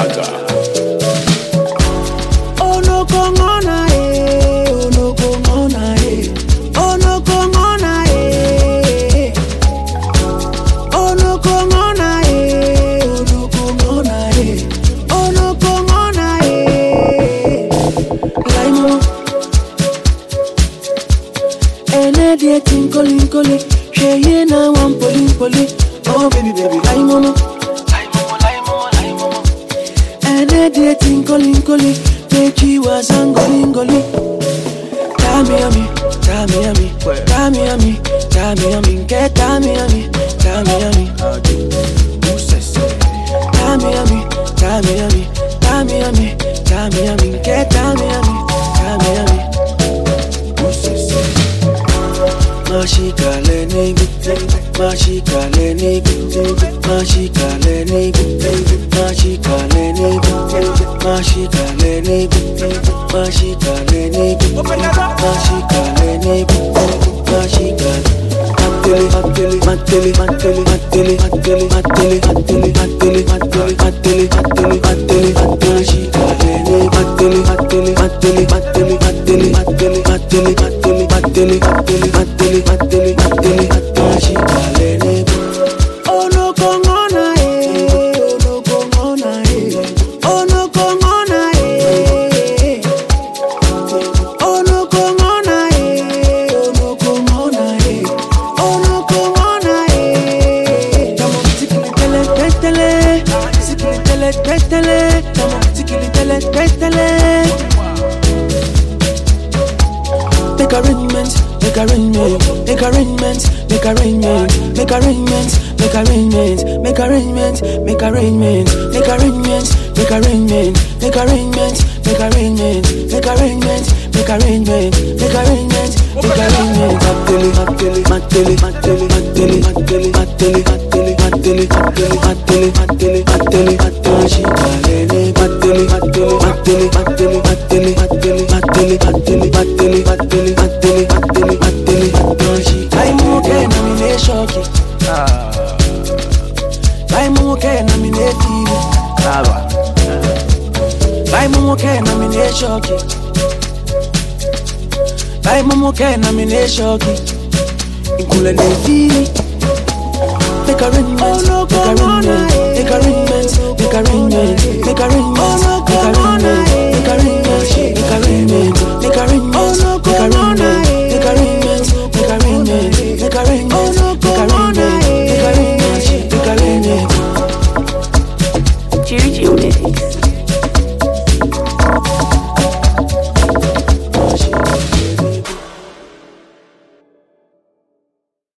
Gaga. Oh no kongona oh no kongona oh no kongona oh no kongona oh no kongona oh no kongona Laimo ene die tinkoli sheye na wan poli oh baby Laimo ene die tinkoli Pechi was angolingoli. Tamiami, get tamiami. Tamiami, get tamiami. Mashika lenigu, mashika lenigu, mashika lenigu, mashika lenigu, mashika lenigu, mashika lenigu, mashika lenigu, mashika. Matele, oh no kongona oh no kongona oh no kongona oh no kongona oh no kongona oh no kongona Tamo tikili tele Tamo tikili tele Make arrangements Make arrangements